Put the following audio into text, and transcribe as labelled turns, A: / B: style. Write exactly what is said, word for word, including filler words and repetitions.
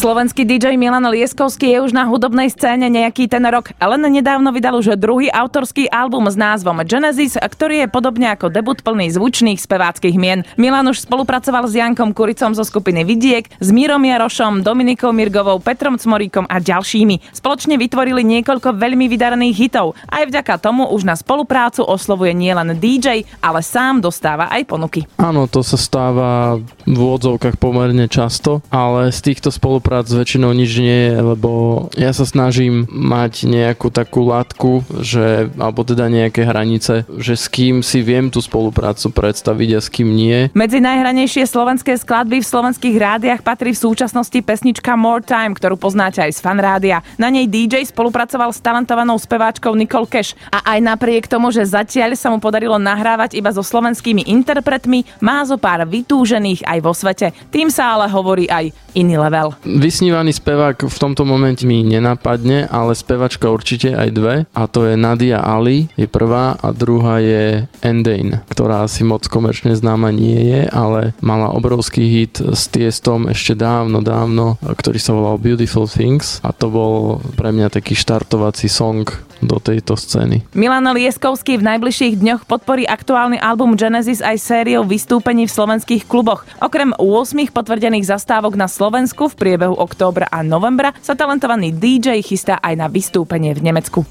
A: Slovenský dý džej Milan Lieskovský je už na hudobnej scéne nejaký ten rok. Len nedávno vydal už druhý autorský album s názvom Genesis, ktorý je podobne ako debut plný zvučných speváckych mien. Milan už spolupracoval s Jankom Kuricom zo skupiny Vidiek, s Mírom Jarošom, Dominikou Mirgovou, Petrom Cmoríkom a ďalšími. Spoločne vytvorili niekoľko veľmi vydarených hitov. Aj vďaka tomu už na spoluprácu oslovuje nielen dý džej, ale sám dostáva aj ponuky.
B: Áno, to sa stáva v úvodzovkách pomerne často, ale z týchto spoluprác väčšinou nič nie je, lebo ja sa snažím mať nejakú takú látku, že, alebo teda nejaké hranice, že s kým si viem tú spoluprácu predstaviť a s kým nie.
A: Medzi najhranejšie slovenské skladby v slovenských rádiách patrí v súčasnosti pesnička More Time, ktorú poznáte aj z Fanrádia. Na nej dý džej spolupracoval s talentovanou speváčkou Nicole Cash a aj napriek tomu, že zatiaľ sa mu podarilo nahrávať iba so slovenskými interpretmi, má zo pár vytúžených aj vo svete. Tým sa ale hovorí aj iný level.
B: Vysnívaný spevák v tomto momente mi nenapadne, ale spevačka určite aj dve, a to je Nadia Ali, je prvá, a druhá je Endane, ktorá asi moc komerčne známa nie je, ale mala obrovský hit s Tiestom ešte dávno, dávno, ktorý sa volal Beautiful Things, a to bol pre mňa taký štartovací song do tejto scény.
A: Milan Lieskovský v najbližších dňoch podporí aktuálny album Genesis aj sériou vystúpení v slovenských kluboch. Okrem ôsmich potvrdených zastávok na Slovensku v priebehu októbra a novembra sa talentovaný dý džej chystá aj na vystúpenie v Nemecku.